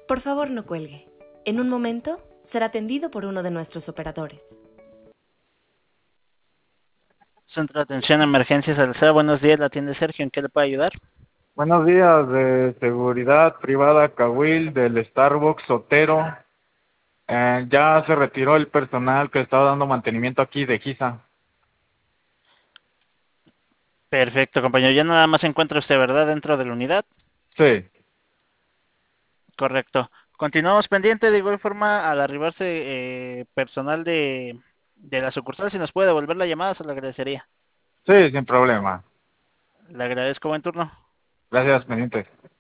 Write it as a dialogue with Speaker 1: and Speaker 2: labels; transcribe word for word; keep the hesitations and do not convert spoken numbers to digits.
Speaker 1: Por favor, no cuelgue. En un momento será atendido por uno de nuestros operadores.
Speaker 2: Centro de Atención a Emergencias Alzada, buenos días, la atiende Sergio, ¿en qué le puedo ayudar?
Speaker 3: Buenos días, de Seguridad Privada Cahuil, del Starbucks Sotero. Eh, ya se retiró el personal que estaba dando mantenimiento aquí de Giza.
Speaker 2: Perfecto, compañero, ya nada más se encuentra usted, ¿verdad? Dentro de la unidad.
Speaker 3: Sí,
Speaker 2: Correcto. Continuamos pendiente, de igual forma, al arribarse eh, personal de, de la sucursal, si nos puede devolver la llamada, se lo agradecería.
Speaker 3: sí, sin problema.
Speaker 2: Le agradezco, buen turno.
Speaker 3: Gracias, pendiente.